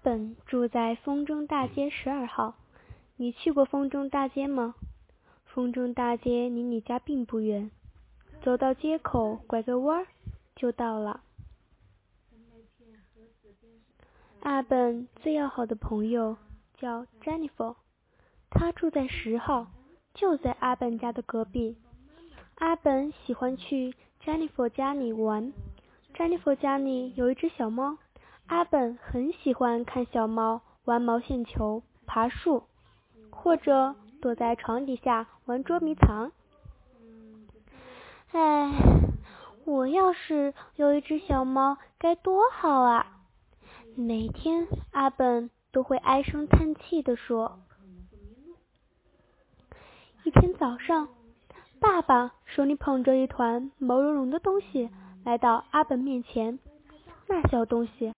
本住在风中大街12号。你去过风中大街吗？风中大街离你家并不远，走到街口拐个弯就到了。阿本最要好的朋友叫 Jennifer， 她住在10号，就在阿本家的隔壁。阿本喜欢去 Jennifer 家里玩。Jennifer 家里有一只小猫，阿本很喜欢看小猫玩毛线球、爬树，或者躲在床底下玩捉迷藏。唉，我要是有一只小猫该多好啊！每天阿本都会唉声叹气地说。一天早上，爸爸手里捧着一团毛茸茸的东西来到阿本面前。那小东西